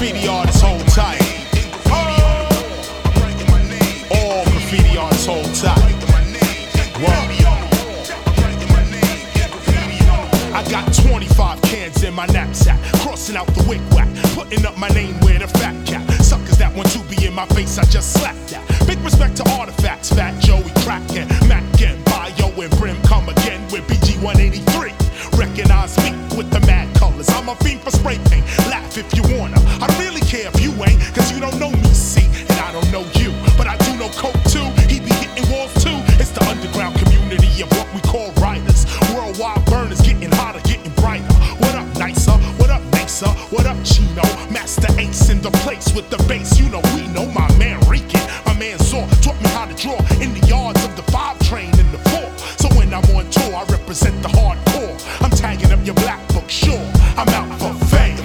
graffiti artists hold tight. All graffiti artists hold tight. Whoa. I got 25 cans in my knapsack, crossing out the wig-whack, putting up my name where the fat cat. Suckers that want to be in my face, I just slapped that. Big respect to artifacts, Fat Joey, Kraken, Mac and Bio and Brim come again with BG 183. Recognize me with the mad colors. I'm a fiend for spray paint. Laugh if you wanna. I really care if you ain't, cause you don't know me, see, and I don't know you. But I do know Coke too. He be hitting walls too. It's the underground community of what we call writers. Worldwide burners getting hotter, getting brighter. What up, Nicer? What up, Nicer? What up, Chino? Master Ace in the place with the bass. You know we know my man Rican. My man Saw taught me how to draw in the yards of the 5 train in the 4. So when I'm on tour, I represent the hardcore. I'm tagging up your black book, sure. I'm out for fame.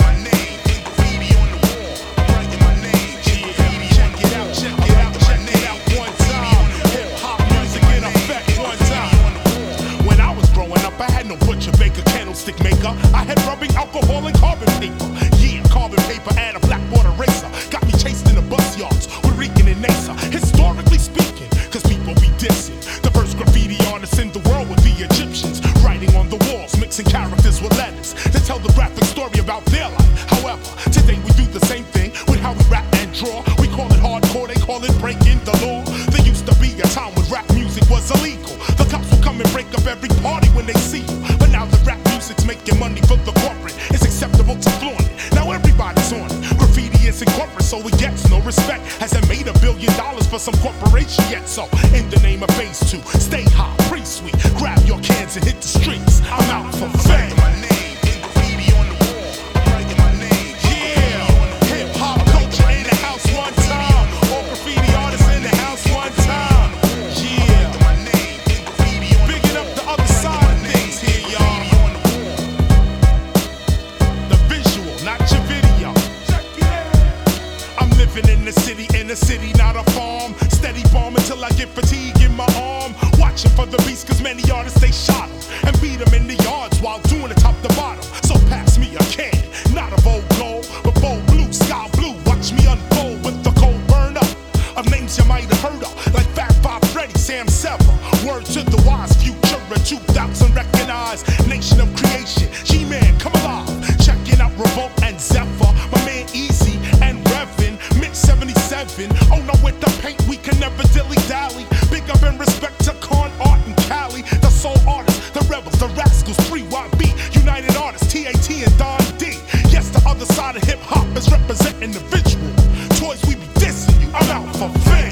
Candlestick maker, I had rubbing alcohol and carbon paper. Yeah, carbon paper and a blackboard eraser got me chased in the bus yards with Rican and Nasa. Historically speaking, cause people be dissing. The first graffiti artists in the world were the Egyptians, writing on the walls, mixing characters with letters to tell the graphic story about their life. However, today we do the same thing with how we rap and draw. We call it hardcore, they call it breaking the law. There used to be a time when rap music was illegal. The cops will come and break up every party when they see you. But now the rap music's making money for the corporate. It's acceptable to flaunt it. Now everybody's on it. Graffiti isn't corporate, so it gets no respect. Hasn't made $1 billion for some corporation yet. So in the name of phase 2, stay high, pretty sweet. Grab your cans and hit the streets. I'm out for fame. In the city, not a farm. Steady bomb until I get fatigue in my arm. Watching for the beast, cause many artists they shot them and beat them in the yards while doing it top to bottom. So pass me a can, not a Vogue gold, but Vogue blue, sky blue. Watch me unfold with the cold burn up of names you might have heard of, like Fat Five Freddy, Sam Sever. Word to the wise, future of 2000 recognized. Nation of creation, G-Man, come alive. Checking out Revolt and Zephyr, my man Easy and Revin. 77. Oh no, with the paint we can never dilly-dally. Big up and respect to Con Art and Cali, the soul artists, the rebels, the rascals, 3YB, United Artists, TAT and Don D. Yes, the other side of hip-hop is representing the visual. Toys, we be dissing you, I'm out for fame.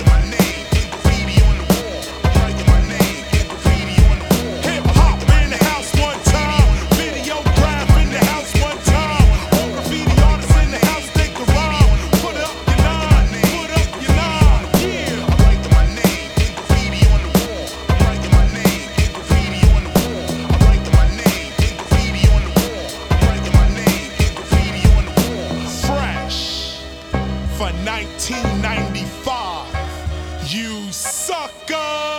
For 1995, you sucker!